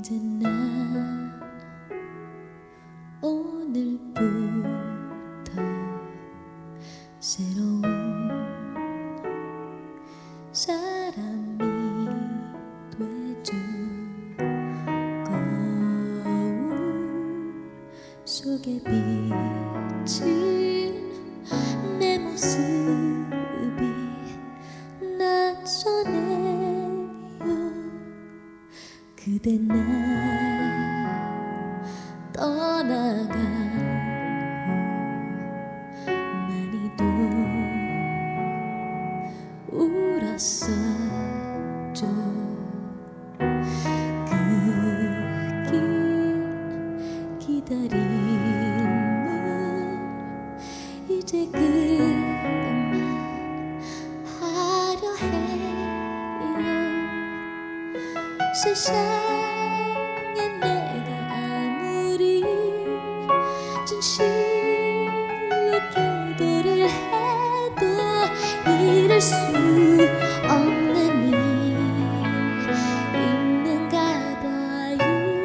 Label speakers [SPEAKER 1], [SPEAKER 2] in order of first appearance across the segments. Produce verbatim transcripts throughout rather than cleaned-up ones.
[SPEAKER 1] 이제 난 오늘부터 새로운 사람이 되죠. 거울 속에 비친 내 모습이 낯서네요. 그대 날 떠나간 후 많이도 울었었죠. 그 긴 기다림을 이제 그만하려 해요. 세상에 내가 아무리 진실로 기도를 해도 이룰 수 없는 일 있는가 봐요.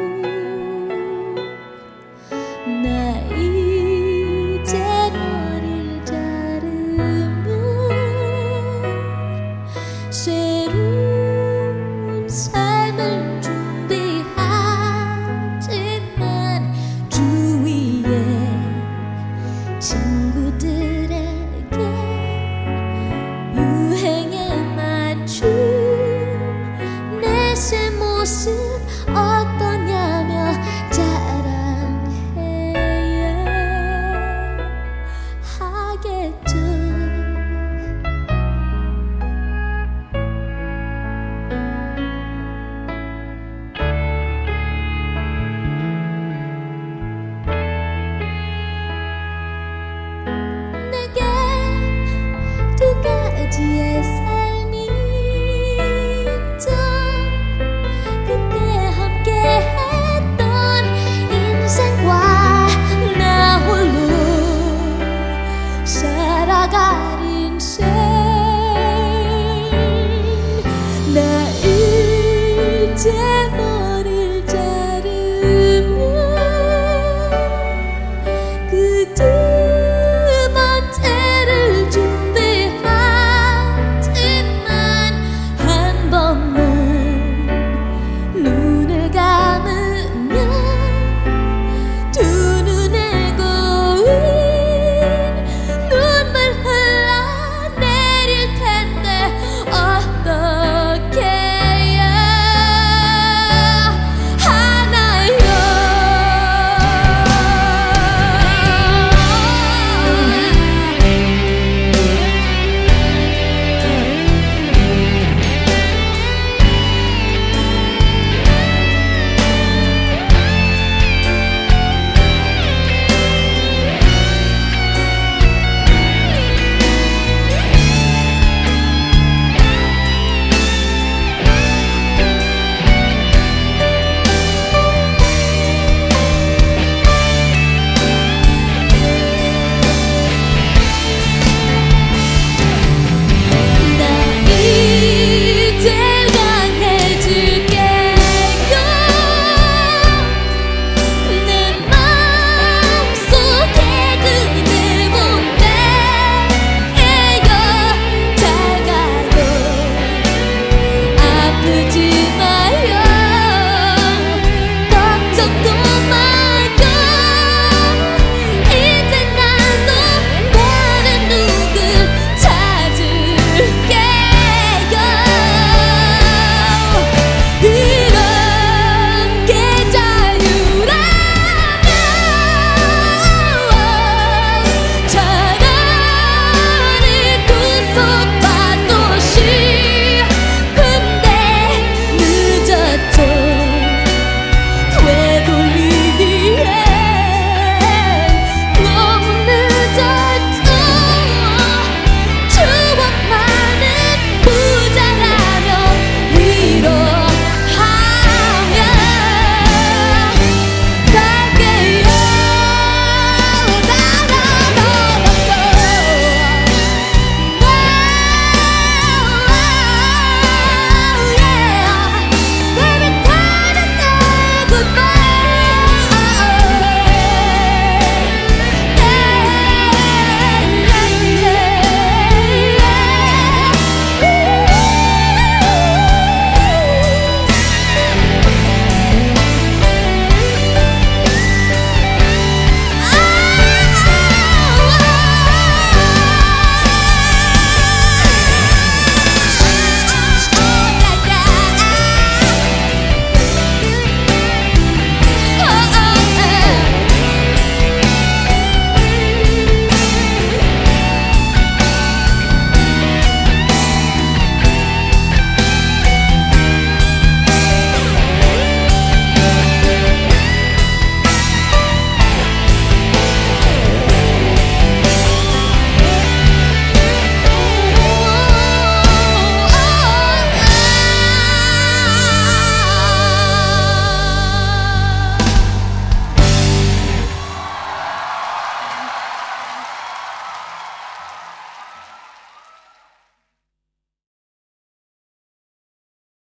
[SPEAKER 1] 나 이제 머리를 자르면 새로운 삶을 준비하지만 주위에 친구들에게 유행에 맞춘 내 새 모습 어떠냐며 자랑해야 하겠죠. 내게 두 가지의 삶이 있죠. 그때 함께 했던 인생과 나 홀로 살아갈 인생. 나 이제